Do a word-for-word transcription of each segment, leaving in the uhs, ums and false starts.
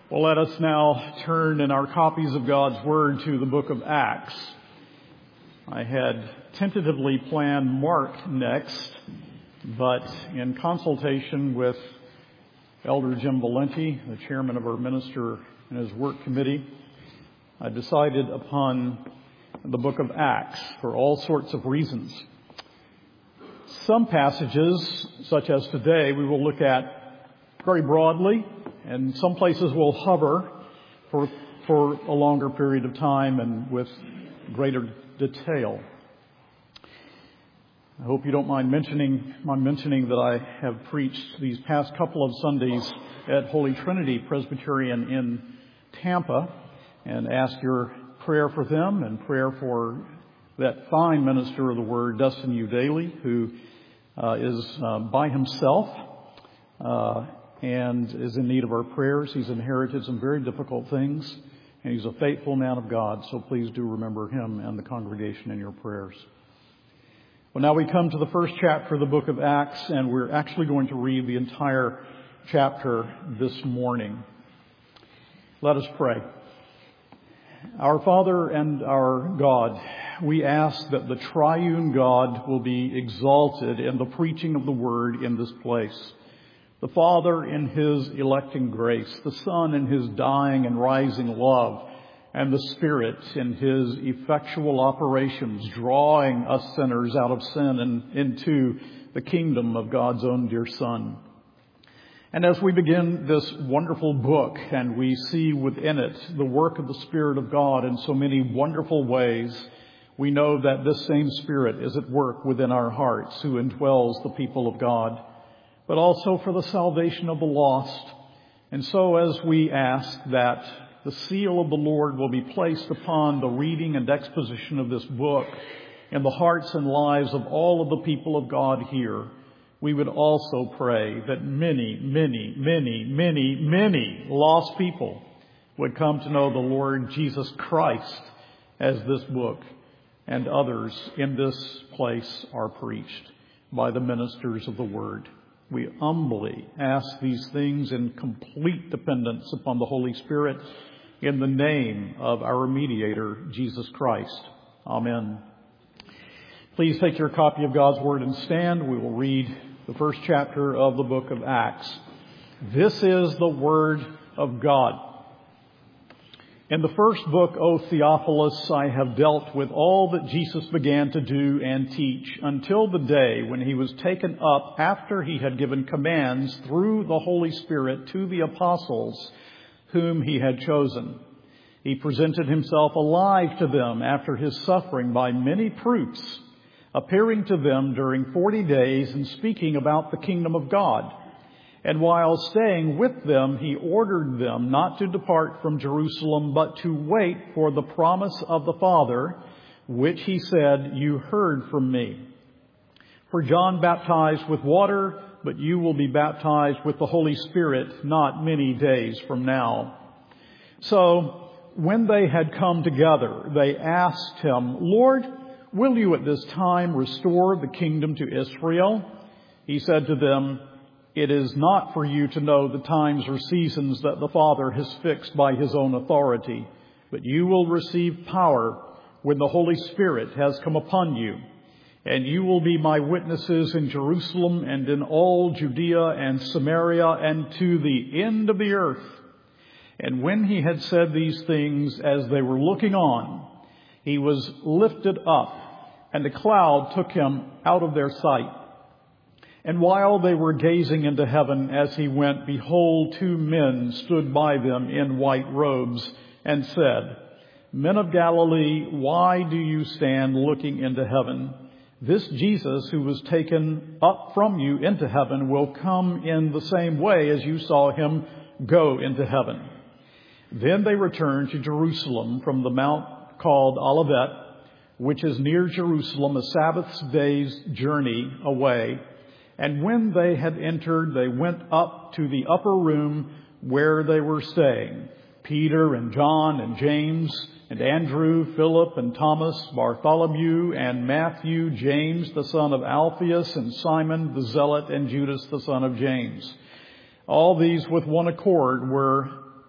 Well, let us now turn in our copies of God's Word to the book of Acts. I had tentatively planned Mark next, but in consultation with Elder Jim Valenti, the chairman of our minister and his work committee, I decided upon the book of Acts for all sorts of reasons. Some passages, such as today, we will look at very broadly, and some places will hover for for a longer period of time and with greater detail. I hope you don't mind mentioning my mentioning that I have preached these past couple of Sundays at Holy Trinity Presbyterian in Tampa, and ask your prayer for them and prayer for that fine minister of the Word, Dustin U. Daly, who uh, is uh, by himself uh, and is in need of our prayers. He's inherited some very difficult things, and he's a faithful man of God, so please do remember him and the congregation in your prayers. Well, now we come to the first chapter of the book of Acts, and we're actually going to read the entire chapter this morning. Let us pray. Our Father and our God, we ask that the triune God will be exalted in the preaching of the Word in this place. The Father in His electing grace, the Son in His dying and rising love, and the Spirit in His effectual operations, drawing us sinners out of sin and into the kingdom of God's own dear Son. And as we begin this wonderful book and we see within it the work of the Spirit of God in so many wonderful ways, we know that this same Spirit is at work within our hearts who indwells the people of God, but also for the salvation of the lost. And so as we ask that the seal of the Lord will be placed upon the reading and exposition of this book in the hearts and lives of all of the people of God here, we would also pray that many, many, many, many, many lost people would come to know the Lord Jesus Christ as this book and others in this place are preached by the ministers of the Word. We humbly ask these things in complete dependence upon the Holy Spirit in the name of our mediator, Jesus Christ. Amen. Please take your copy of God's Word and stand. We will read the first chapter of the book of Acts. This is the Word of God. In the first book, O Theophilus, I have dealt with all that Jesus began to do and teach until the day when he was taken up after he had given commands through the Holy Spirit to the apostles whom he had chosen. He presented himself alive to them after his suffering by many proofs, appearing to them during forty days and speaking about the kingdom of God. And while staying with them, he ordered them not to depart from Jerusalem, but to wait for the promise of the Father, which he said, "You heard from me. For John baptized with water, but you will be baptized with the Holy Spirit not many days from now." So when they had come together, they asked him, "Lord, will you at this time restore the kingdom to Israel?" He said to them, "It is not for you to know the times or seasons that the Father has fixed by his own authority, but you will receive power when the Holy Spirit has come upon you. And you will be my witnesses in Jerusalem and in all Judea and Samaria and to the end of the earth." And when he had said these things, as they were looking on, he was lifted up, and a cloud took him out of their sight. And while they were gazing into heaven as he went, behold, two men stood by them in white robes and said, "Men of Galilee, why do you stand looking into heaven? This Jesus who was taken up from you into heaven will come in the same way as you saw him go into heaven." Then they returned to Jerusalem from the mount called Olivet, which is near Jerusalem, a Sabbath day's journey away. And when they had entered, they went up to the upper room where they were staying. Peter and John and James and Andrew, Philip and Thomas, Bartholomew and Matthew, James the son of Alphaeus, and Simon the Zealot, and Judas the son of James. All these with one accord were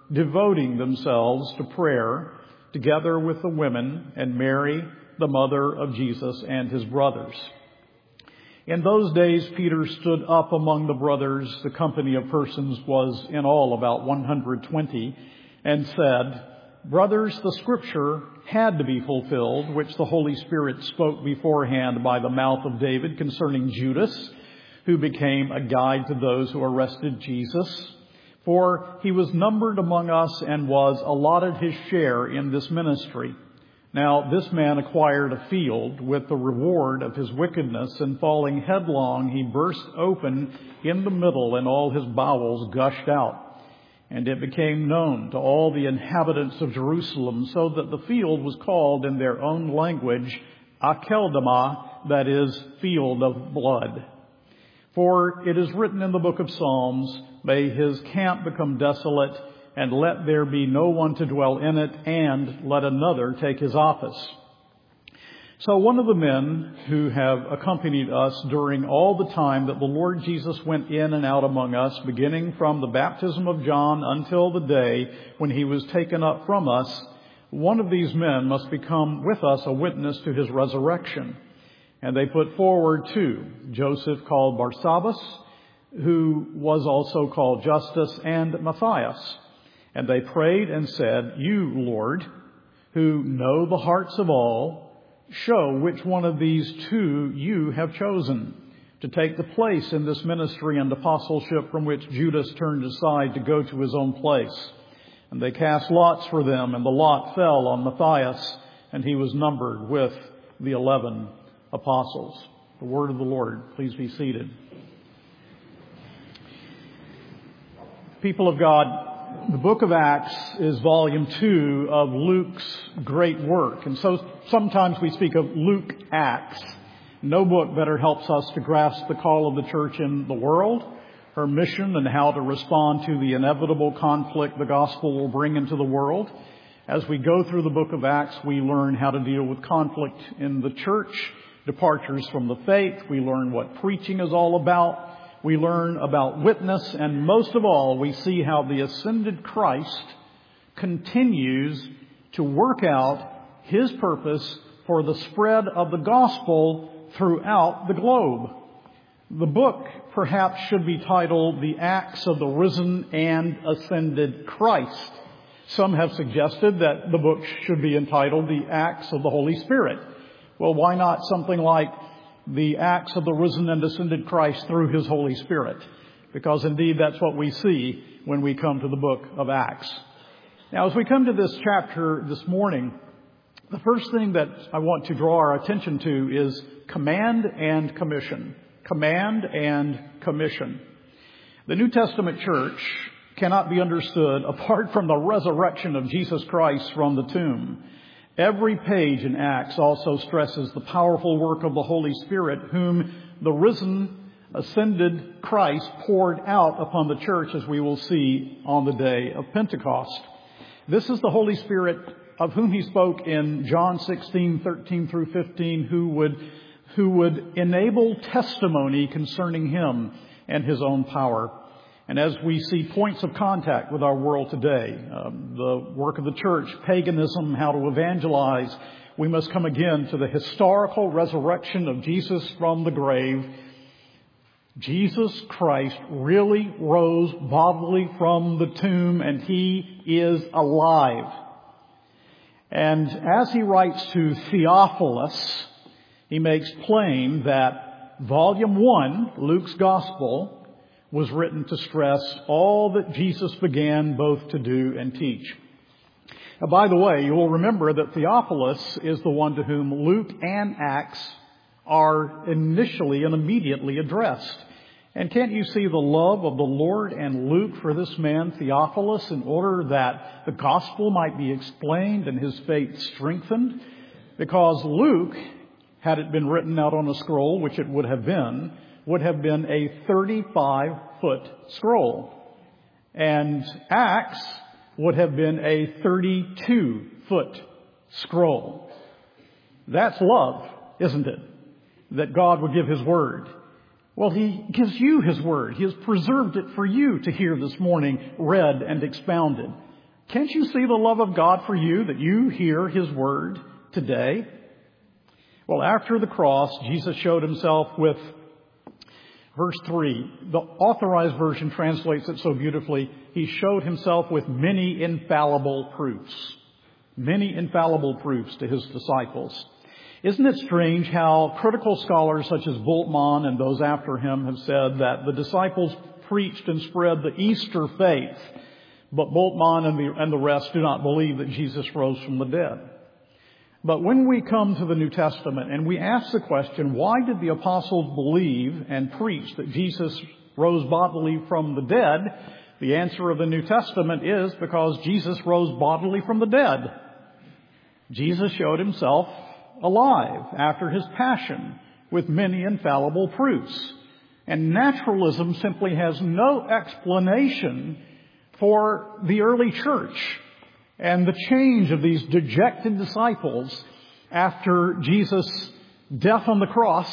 devoting themselves to prayer together with the women and Mary, the mother of Jesus, and his brothers. In those days, Peter stood up among the brothers. The company of persons was in all about one hundred twenty, and said, "Brothers, the scripture had to be fulfilled, which the Holy Spirit spoke beforehand by the mouth of David concerning Judas, who became a guide to those who arrested Jesus. For he was numbered among us and was allotted his share in this ministry. Now this man acquired a field with the reward of his wickedness, and falling headlong, he burst open in the middle, and all his bowels gushed out. And it became known to all the inhabitants of Jerusalem, so that the field was called in their own language Akeldama, that is, field of blood. For it is written in the book of Psalms, may his camp become desolate, and let there be no one to dwell in it, and let another take his office." So one of the men who have accompanied us during all the time that the Lord Jesus went in and out among us, beginning from the baptism of John until the day when he was taken up from us, one of these men must become with us a witness to his resurrection. And they put forward two, Joseph called Barsabbas, who was also called Justus, and Matthias. And they prayed and said, "You, Lord, who know the hearts of all, show which one of these two you have chosen to take the place in this ministry and apostleship from which Judas turned aside to go to his own place." And they cast lots for them, and the lot fell on Matthias, and he was numbered with the eleven apostles. The word of the Lord. Please be seated. People of God, the book of Acts is volume two of Luke's great work. And so sometimes we speak of Luke Acts. No book better helps us to grasp the call of the church in the world, her mission, and how to respond to the inevitable conflict the gospel will bring into the world. As we go through the book of Acts, we learn how to deal with conflict in the church, departures from the faith. We learn what preaching is all about. We learn about witness, and most of all, we see how the ascended Christ continues to work out his purpose for the spread of the gospel throughout the globe. The book perhaps should be titled The Acts of the Risen and Ascended Christ. Some have suggested that the book should be entitled The Acts of the Holy Spirit. Well, why not something like The Acts of the Risen and Ascended Christ through his Holy Spirit? Because indeed that's what we see when we come to the book of Acts. Now, as we come to this chapter this morning, the first thing that I want to draw our attention to is command and commission. Command and commission. The New Testament church cannot be understood apart from the resurrection of Jesus Christ from the tomb. Every page in Acts also stresses the powerful work of the Holy Spirit, whom the risen, ascended Christ poured out upon the church, as we will see on the day of Pentecost. This is the Holy Spirit of whom he spoke in John sixteen, thirteen through fifteen, who would, who would enable testimony concerning him and his own power. And as we see points of contact with our world today, um, the work of the church, paganism, how to evangelize, we must come again to the historical resurrection of Jesus from the grave. Jesus Christ really rose bodily from the tomb, and he is alive. And as he writes to Theophilus, he makes plain that volume one, Luke's Gospel, was written to stress all that Jesus began both to do and teach. Now, by the way, you will remember that Theophilus is the one to whom Luke and Acts are initially and immediately addressed. And can't you see the love of the Lord and Luke for this man, Theophilus, in order that the gospel might be explained and his faith strengthened? Because Luke, had it been written out on a scroll, which it would have been, would have been a thirty-five foot scroll. And Acts would have been a thirty-two foot scroll. That's love, isn't it? That God would give his word. Well, he gives you his word. He has preserved it for you to hear this morning, read and expounded. Can't you see the love of God for you that you hear His word today? Well, after the cross, Jesus showed Himself with, verse three, the Authorized Version translates it so beautifully, He showed Himself with many infallible proofs. Many infallible proofs to His disciples. Isn't it strange how critical scholars such as Bultmann and those after him have said that the disciples preached and spread the Easter faith, but Bultmann and the, and the rest do not believe that Jesus rose from the dead. But when we come to the New Testament and we ask the question, why did the apostles believe and preach that Jesus rose bodily from the dead? The answer of the New Testament is because Jesus rose bodily from the dead. Jesus showed Himself alive after His passion with many infallible proofs. And naturalism simply has no explanation for the early church and the change of these dejected disciples after Jesus' death on the cross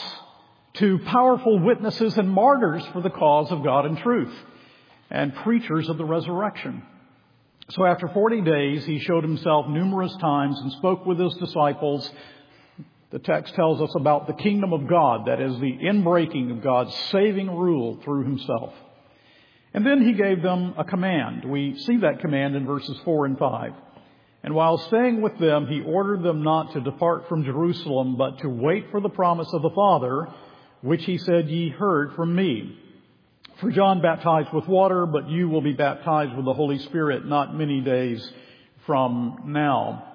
to powerful witnesses and martyrs for the cause of God and truth and preachers of the resurrection. So after forty days, He showed Himself numerous times and spoke with His disciples. The text tells us about the kingdom of God, that is the inbreaking of God's saving rule through Himself. And then He gave them a command. We see that command in verses four and five. And while staying with them, He ordered them not to depart from Jerusalem, but to wait for the promise of the Father, which He said, ye heard from me. For John baptized with water, but you will be baptized with the Holy Spirit not many days from now.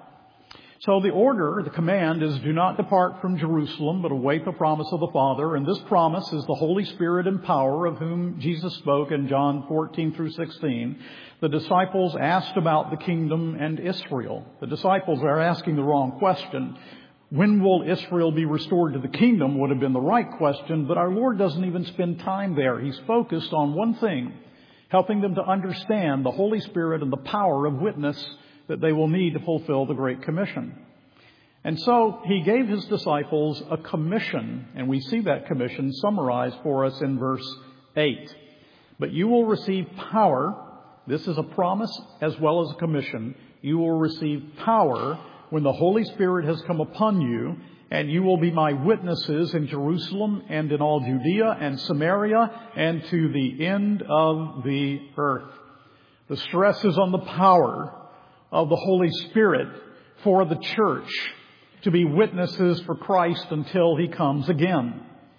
So the order, the command is, do not depart from Jerusalem, but await the promise of the Father. And this promise is the Holy Spirit and power of whom Jesus spoke in John fourteen through sixteen. The disciples asked about the kingdom and Israel. The disciples are asking the wrong question. When will Israel be restored to the kingdom would have been the right question, but our Lord doesn't even spend time there. He's focused on one thing, helping them to understand the Holy Spirit and the power of witness that they will need to fulfill the Great Commission. And so He gave His disciples a commission, and we see that commission summarized for us in verse eight. But you will receive power. This is a promise as well as a commission. You will receive power when the Holy Spirit has come upon you, and you will be my witnesses in Jerusalem and in all Judea and Samaria and to the end of the earth. The stress is on the power of the Holy Spirit for the church to be witnesses for Christ until He comes again.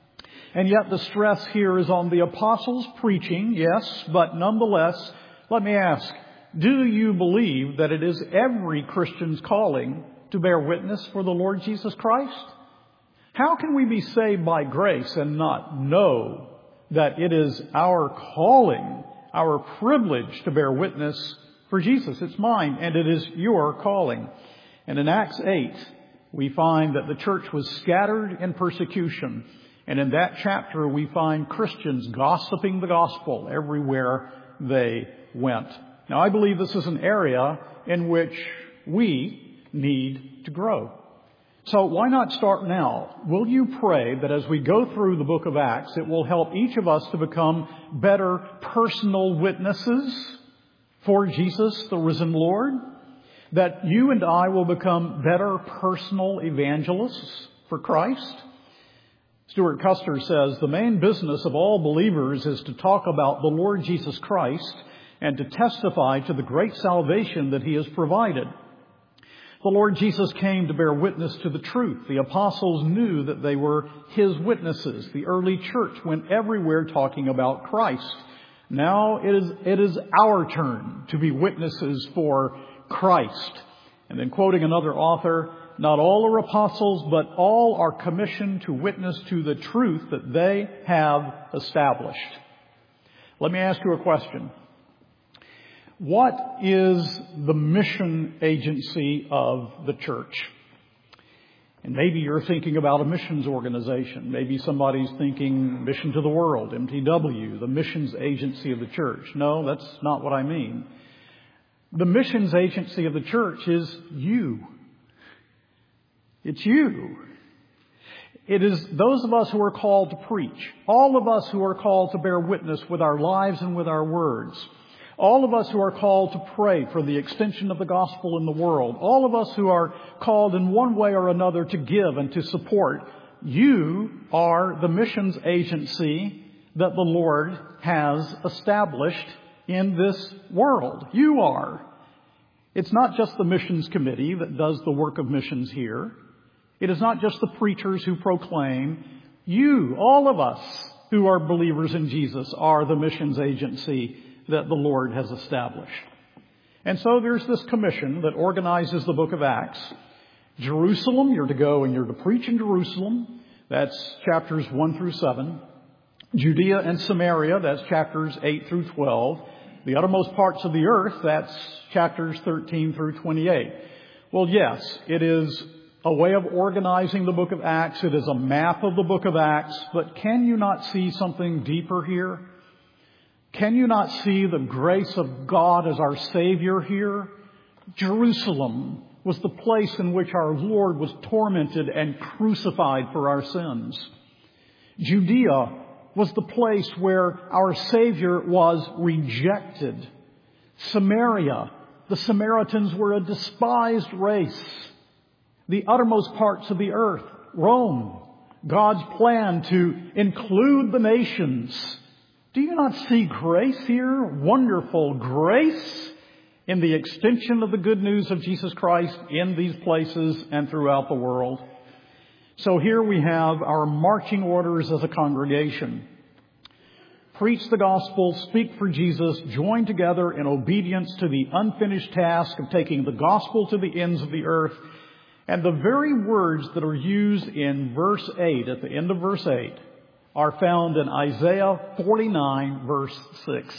And yet the stress here is on the apostles' preaching, yes, but nonetheless, let me ask, do you believe that it is every Christian's calling to bear witness for the Lord Jesus Christ? How can we be saved by grace and not know that it is our calling, our privilege to bear witness for Jesus? It's mine, and it is your calling. And in Acts eight, we find that the church was scattered in persecution. And in that chapter, we find Christians gossiping the gospel everywhere they went. Now, I believe this is an area in which we need to grow. So why not start now? Will you pray that as we go through the book of Acts, it will help each of us to become better personal witnesses for Jesus, the risen Lord? That you and I will become better personal evangelists for Christ? Stuart Custer says, the main business of all believers is to talk about the Lord Jesus Christ and to testify to the great salvation that He has provided. The Lord Jesus came to bear witness to the truth. The apostles knew that they were His witnesses. The early church went everywhere talking about Christ. Now it is, it is our turn to be witnesses for Christ. And then quoting another author, not all are apostles, but all are commissioned to witness to the truth that they have established. Let me ask you a question. What is the mission agency of the church? And maybe you're thinking about a missions organization. Maybe somebody's thinking Mission to the World, M T W, the missions agency of the church. No, that's not what I mean. The missions agency of the church is you. It's you. It is those of us who are called to preach. All of us who are called to bear witness with our lives and with our words. All of us who are called to pray for the extension of the gospel in the world. All of us who are called in one way or another to give and to support. You are the missions agency that the Lord has established in this world. You are. It's not just the missions committee that does the work of missions here. It is not just the preachers who proclaim. You, all of us who are believers in Jesus, are the missions agency that the Lord has established. And so there's this commission that organizes the book of Acts. Jerusalem, you're to go and you're to preach in Jerusalem. That's chapters one through seven. Judea and Samaria, that's chapters eight through twelve. The uttermost parts of the earth, that's chapters thirteen through twenty-eight. Well, yes, it is a way of organizing the book of Acts. It is a map of the book of Acts. But can you not see something deeper here? Can you not see the grace of God as our Savior here? Jerusalem was the place in which our Lord was tormented and crucified for our sins. Judea was the place where our Savior was rejected. Samaria, the Samaritans were a despised race. The uttermost parts of the earth, Rome, God's plan to include the nations. Do you not see grace here? Wonderful grace in the extension of the good news of Jesus Christ in these places and throughout the world. So here we have our marching orders as a congregation. Preach the gospel, speak for Jesus, join together in obedience to the unfinished task of taking the gospel to the ends of the earth. And the very words that are used in verse eight, at the end of verse eight, are found in Isaiah forty-nine, verse six,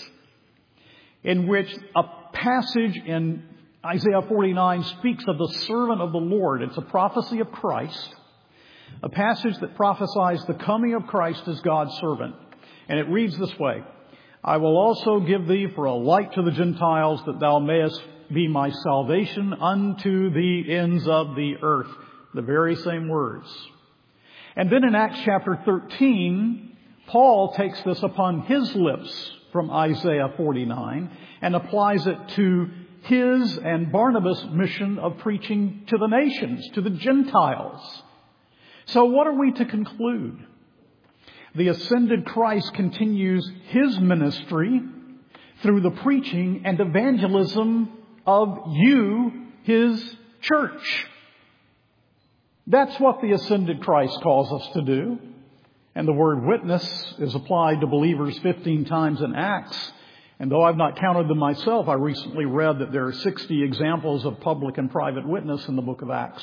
in which a passage in Isaiah forty-nine speaks of the servant of the Lord. It's a prophecy of Christ, a passage that prophesies the coming of Christ as God's servant. And it reads this way: I will also give thee for a light to the Gentiles, that thou mayest be my salvation unto the ends of the earth. The very same words. And then in Acts chapter thirteen, Paul takes this upon his lips from Isaiah forty-nine and applies it to his and Barnabas' mission of preaching to the nations, to the Gentiles. So what are we to conclude? The ascended Christ continues his ministry through the preaching and evangelism of you, his church. That's what the ascended Christ calls us to do. And the word witness is applied to believers fifteen times in Acts. And though I've not counted them myself, I recently read that there are sixty examples of public and private witness in the book of Acts.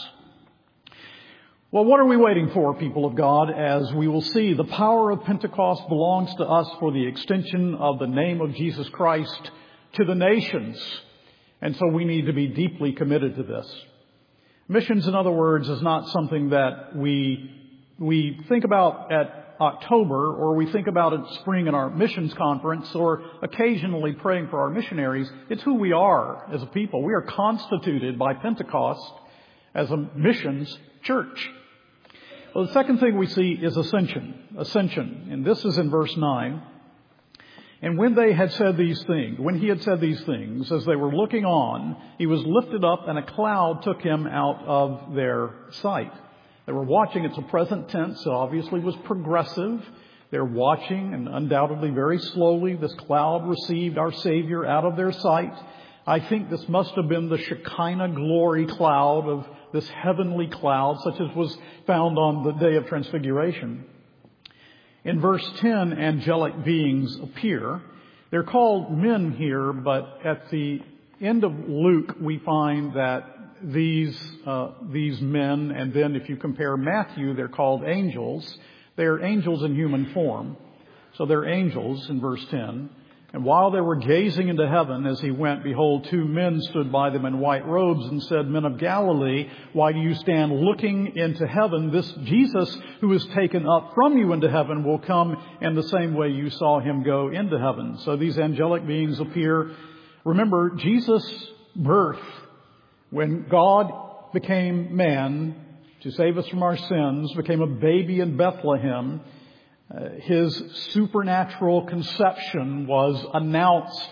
Well, what are we waiting for, people of God? As we will see, the power of Pentecost belongs to us for the extension of the name of Jesus Christ to the nations. And so we need to be deeply committed to this. Missions, in other words, is not something that we we think about at October, or we think about at spring in our missions conference, or occasionally praying for our missionaries. It's who we are as a people. We are constituted by Pentecost as a missions church. Well, the second thing we see is ascension. Ascension. And this is in verse nine. And when they had said these things, when he had said these things, as they were looking on, he was lifted up, and a cloud took him out of their sight. They were watching. It's a present tense, so obviously it was progressive. They're watching, and undoubtedly very slowly this cloud received our Savior out of their sight. I think this must have been the Shekinah glory cloud of this heavenly cloud, such as was found on the day of Transfiguration. In verse ten, angelic beings appear. They're called men here, but at the end of Luke, we find that these uh, these men, and then if you compare Matthew, they're called angels. They're angels in human form. So they're angels in verse ten. And while they were gazing into heaven as he went, behold, two men stood by them in white robes and said, Men of Galilee, why do you stand looking into heaven? This Jesus who is taken up from you into heaven will come in the same way you saw him go into heaven. So these angelic beings appear. Remember, Jesus' birth, when God became man to save us from our sins, became a baby in Bethlehem. Uh, his supernatural conception was announced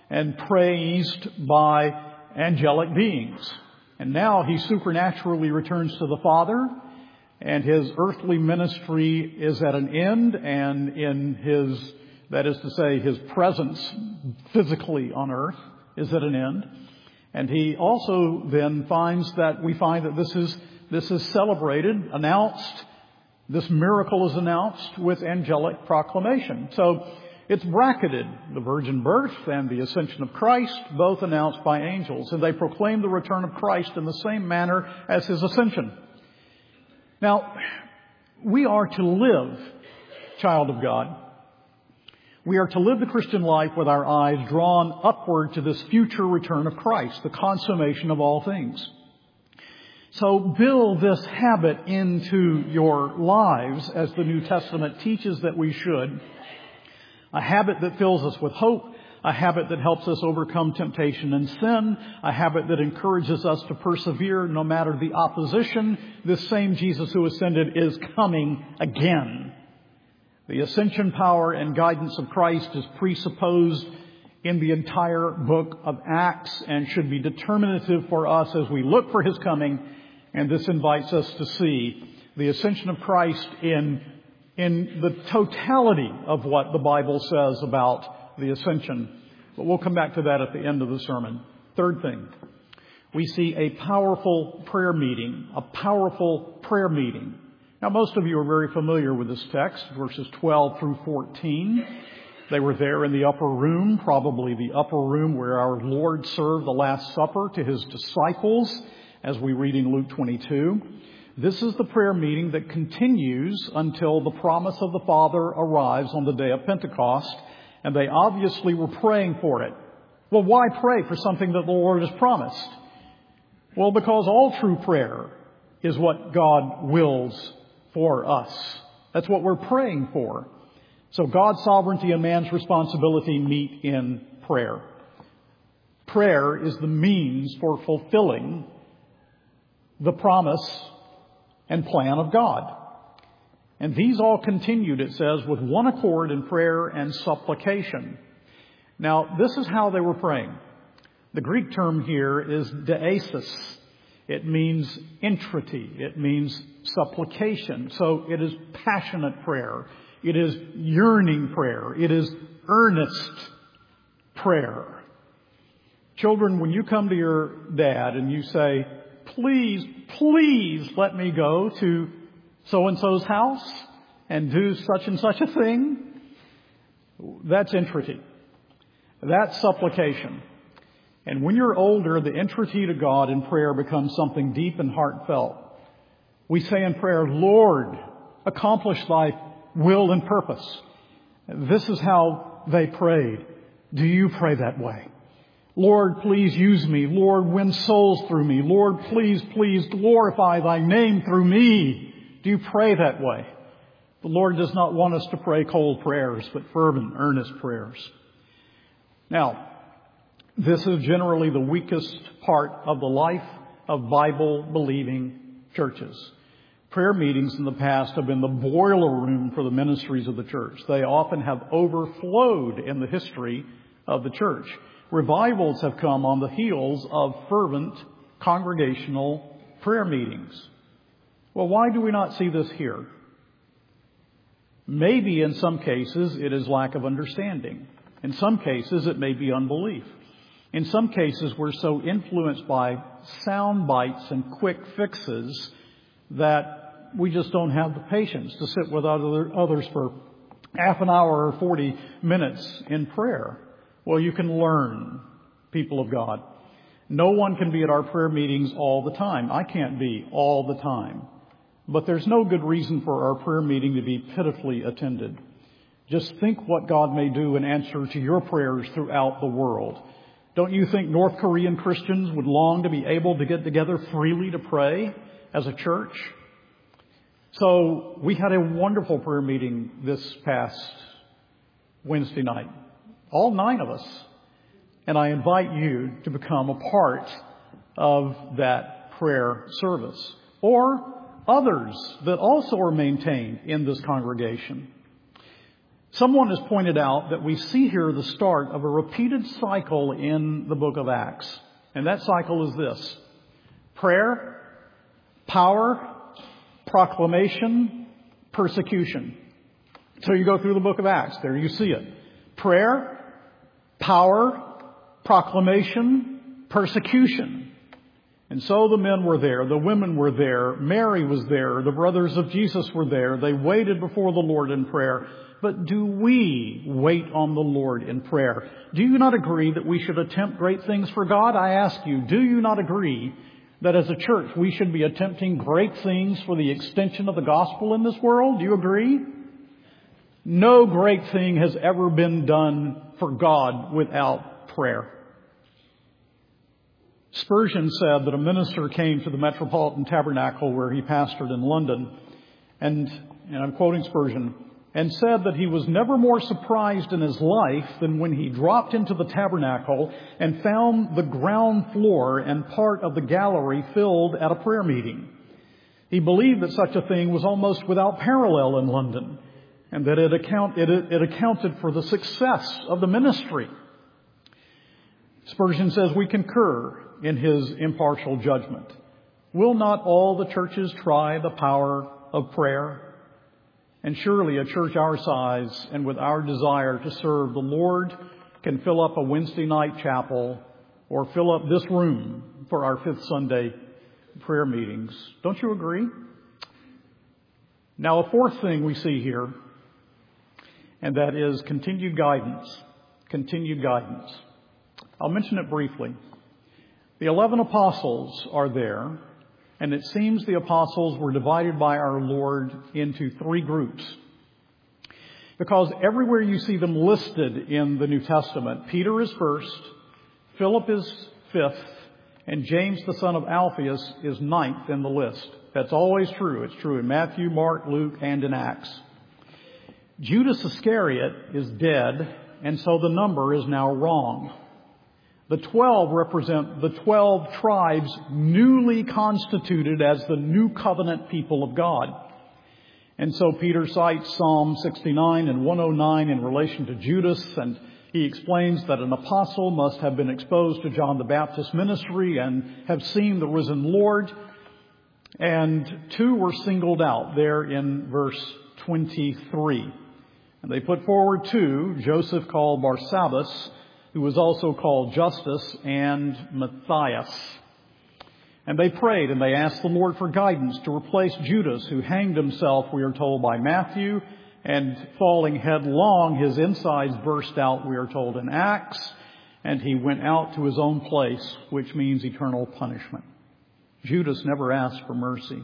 and praised by angelic beings. And now he supernaturally returns to the Father, and his earthly ministry is at an end, and in his, that is to say, his presence physically on earth is at an end. And he also then finds that, we find that this is, this is celebrated, announced, this miracle is announced with angelic proclamation. So it's bracketed, the virgin birth and the ascension of Christ, both announced by angels. And they proclaim the return of Christ in the same manner as his ascension. Now, we are to live, child of God. We are to live the Christian life with our eyes drawn upward to this future return of Christ, the consummation of all things. So build this habit into your lives as the New Testament teaches that we should. A habit that fills us with hope, a habit that helps us overcome temptation and sin, a habit that encourages us to persevere no matter the opposition. This same Jesus who ascended is coming again. The ascension power and guidance of Christ is presupposed in the entire book of Acts and should be determinative for us as we look for his coming. And this invites us to see the ascension of Christ in in the totality of what the Bible says about the ascension. But we'll come back to that at the end of the sermon. Third thing, we see a powerful prayer meeting, a powerful prayer meeting. Now, most of you are very familiar with this text, verses twelve through fourteen. They were there in the upper room, probably the upper room where our Lord served the Last Supper to his disciples, as we read in Luke twenty-two. This is the prayer meeting that continues until the promise of the Father arrives on the day of Pentecost, and they obviously were praying for it. Well, why pray for something that the Lord has promised? Well, because all true prayer is what God wills for us. That's what we're praying for. So God's sovereignty and man's responsibility meet in prayer. Prayer is the means for fulfilling the promise and plan of God. And these all continued, it says, with one accord in prayer and supplication. Now, this is how they were praying. The Greek term here is deesis. It means entreaty. It means supplication. So it is passionate prayer. It is yearning prayer. It is earnest prayer. Children, when you come to your dad and you say, please, please let me go to so-and-so's house and do such and such a thing, that's entreaty. That's supplication. And when you're older, the entreaty to God in prayer becomes something deep and heartfelt. We say in prayer, Lord, accomplish thy will and purpose. This is how they prayed. Do you pray that way? Lord, please use me. Lord, win souls through me. Lord, please, please glorify thy name through me. Do you pray that way? The Lord does not want us to pray cold prayers, but fervent, earnest prayers. Now, this is generally the weakest part of the life of Bible-believing churches. Prayer meetings in the past have been the boiler room for the ministries of the church. They often have overflowed in the history of the church. Revivals have come on the heels of fervent congregational prayer meetings. Well, why do we not see this here? Maybe in some cases it is lack of understanding. In some cases it may be unbelief. In some cases we're so influenced by sound bites and quick fixes that we just don't have the patience to sit with other, others for half an hour or forty minutes in prayer. Well, you can learn, people of God. No one can be at our prayer meetings all the time. I can't be all the time. But there's no good reason for our prayer meeting to be pitifully attended. Just think what God may do in answer to your prayers throughout the world. Don't you think North Korean Christians would long to be able to get together freely to pray as a church? So we had a wonderful prayer meeting this past Wednesday night. All nine of us. And I invite you to become a part of that prayer service. Or others that also are maintained in this congregation. Someone has pointed out that we see here the start of a repeated cycle in the book of Acts. And that cycle is this: prayer, power, proclamation, persecution. So you go through the book of Acts. There you see it. Prayer, power, proclamation, persecution. And so the men were there. The women were there. Mary was there. The brothers of Jesus were there. They waited before the Lord in prayer. But do we wait on the Lord in prayer? Do you not agree that we should attempt great things for God? I ask you, do you not agree that as a church we should be attempting great things for the extension of the gospel in this world? Do you agree? No great thing has ever been done for God without prayer. Spurgeon said that a minister came to the Metropolitan Tabernacle where he pastored in London, and, and I'm quoting Spurgeon, and said that he was never more surprised in his life than when he dropped into the tabernacle and found the ground floor and part of the gallery filled at a prayer meeting. He believed that such a thing was almost without parallel in London, and that it, account, it, it accounted for the success of the ministry. Spurgeon says we concur in his impartial judgment. Will not all the churches try the power of prayer? And surely a church our size and with our desire to serve the Lord can fill up a Wednesday night chapel or fill up this room for our fifth Sunday prayer meetings. Don't you agree? Now, a fourth thing we see here, and that is continued guidance. Continued guidance. I'll mention it briefly. The eleven apostles are there, and it seems the apostles were divided by our Lord into three groups. Because everywhere you see them listed in the New Testament, Peter is first, Philip is fifth, and James the son of Alphaeus is ninth in the list. That's always true. It's true in Matthew, Mark, Luke, and in Acts. Judas Iscariot is dead, and so the number is now wrong. The twelve represent the twelve tribes newly constituted as the new covenant people of God. And so Peter cites Psalm sixty-nine and one oh nine in relation to Judas, and he explains that an apostle must have been exposed to John the Baptist's ministry and have seen the risen Lord. And two were singled out there in verse twenty-three. And they put forward two, Joseph called Barsabbas, who was also called Justus, and Matthias. And they prayed and they asked the Lord for guidance to replace Judas, who hanged himself, we are told, by Matthew, and falling headlong, his insides burst out, we are told, in Acts, and he went out to his own place, which means eternal punishment. Judas never asked for mercy.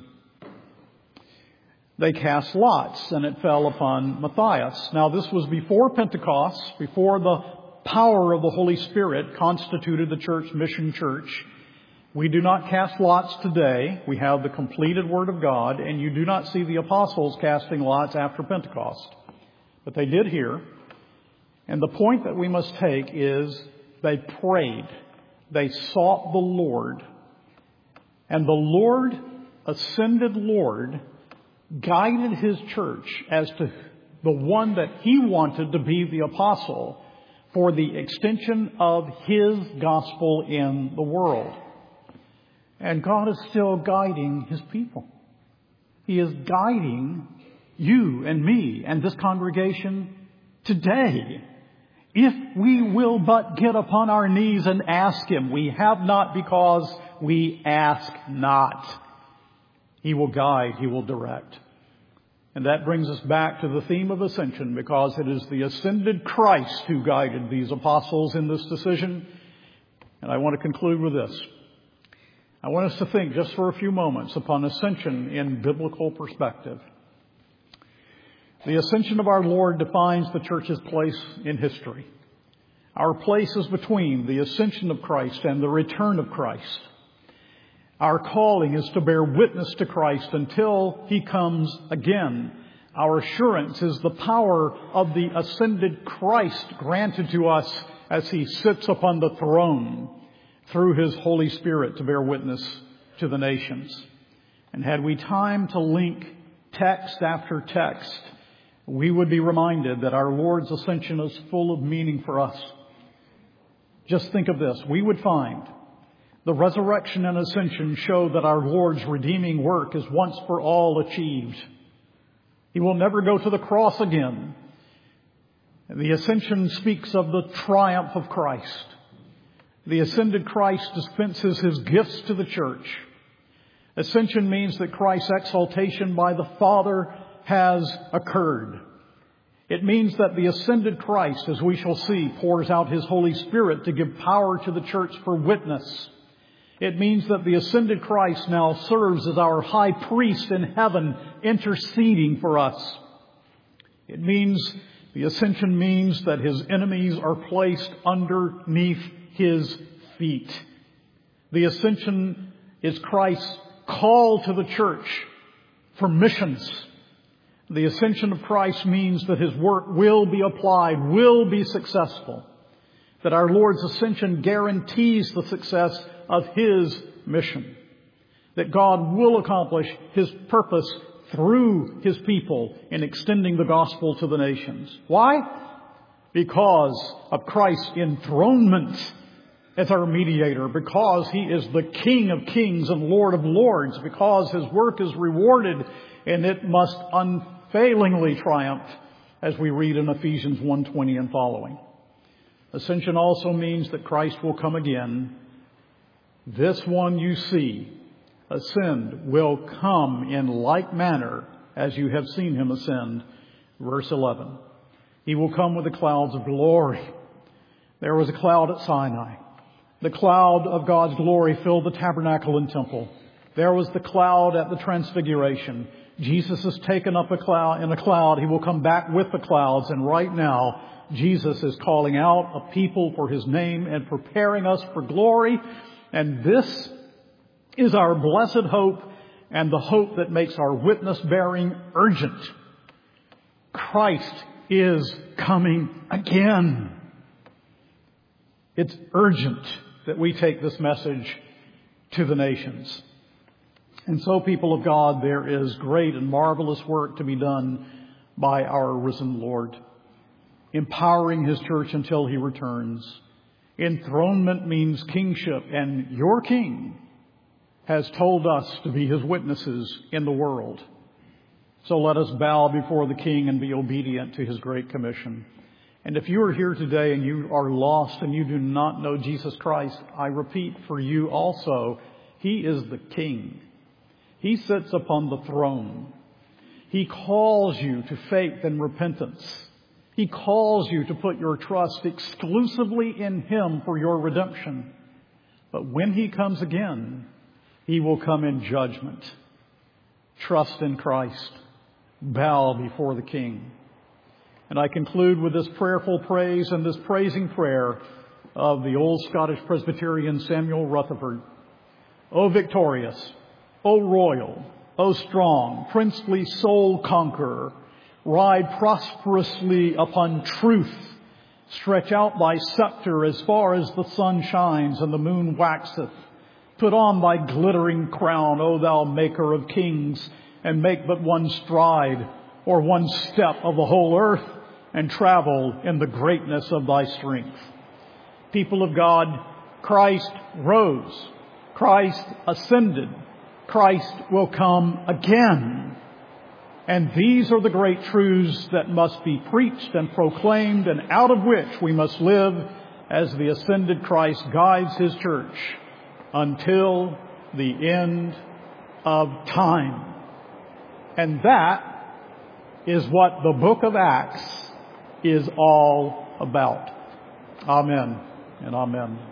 They cast lots, and it fell upon Matthias. Now, this was before Pentecost, before the power of the Holy Spirit constituted the church mission church. We do not cast lots today. We have the completed Word of God, and you do not see the apostles casting lots after Pentecost. But they did here. And the point that we must take is they prayed. They sought the Lord. And the Lord, ascended Lord, guided His church as to the one that He wanted to be the apostle for the extension of His gospel in the world. And God is still guiding His people. He is guiding you and me and this congregation today. If we will but get upon our knees and ask Him, we have not because we ask not. He will guide, He will direct. And that brings us back to the theme of ascension, because it is the ascended Christ who guided these apostles in this decision. And I want to conclude with this. I want us to think just for a few moments upon ascension in biblical perspective. The ascension of our Lord defines the church's place in history. Our place is between the ascension of Christ and the return of Christ. Our calling is to bear witness to Christ until He comes again. Our assurance is the power of the ascended Christ granted to us as He sits upon the throne through His Holy Spirit to bear witness to the nations. And had we time to link text after text, we would be reminded that our Lord's ascension is full of meaning for us. Just think of this. We would find the resurrection and ascension show that our Lord's redeeming work is once for all achieved. He will never go to the cross again. The ascension speaks of the triumph of Christ. The ascended Christ dispenses His gifts to the church. Ascension means that Christ's exaltation by the Father has occurred. It means that the ascended Christ, as we shall see, pours out His Holy Spirit to give power to the church for witness. It means that the ascended Christ now serves as our high priest in heaven, interceding for us. It means, the ascension means that His enemies are placed underneath His feet. The ascension is Christ's call to the church for missions. The ascension of Christ means that His work will be applied, will be successful. That our Lord's ascension guarantees the success of His mission. That God will accomplish His purpose through His people in extending the gospel to the nations. Why? Because of Christ's enthronement as our mediator. Because He is the King of kings and Lord of lords. Because His work is rewarded and it must unfailingly triumph, as we read in Ephesians one twenty and following. Ascension also means that Christ will come again. This one you see ascend will come in like manner as you have seen Him ascend. Verse eleven. He will come with the clouds of glory. There was a cloud at Sinai. The cloud of God's glory filled the tabernacle and temple. There was the cloud at the transfiguration. Jesus is taken up a cloud, in a cloud. He will come back with the clouds. And right now, Jesus is calling out a people for His name and preparing us for glory. And this is our blessed hope and the hope that makes our witness bearing urgent. Christ is coming again. It's urgent that we take this message to the nations. And so, people of God, there is great and marvelous work to be done by our risen Lord, empowering His church until He returns. Enthronement means kingship, and your King has told us to be His witnesses in the world. So let us bow before the King and be obedient to His great commission. And if you are here today and you are lost and you do not know Jesus Christ, I repeat for you also, He is the King. He sits upon the throne. He calls you to faith and repentance. He calls you to put your trust exclusively in Him for your redemption. But when He comes again, He will come in judgment. Trust in Christ. Bow before the King. And I conclude with this prayerful praise and this praising prayer of the old Scottish Presbyterian Samuel Rutherford. O victorious, O royal, O strong, princely soul conqueror, ride prosperously upon truth. Stretch out thy scepter as far as the sun shines and the moon waxeth. Put on thy glittering crown, O thou maker of kings, and make but one stride or one step of the whole earth, and travel in the greatness of thy strength. People of God, Christ rose. Christ ascended. Christ will come again. And these are the great truths that must be preached and proclaimed, and out of which we must live as the ascended Christ guides His church until the end of time. And that is what the book of Acts is all about. Amen and amen.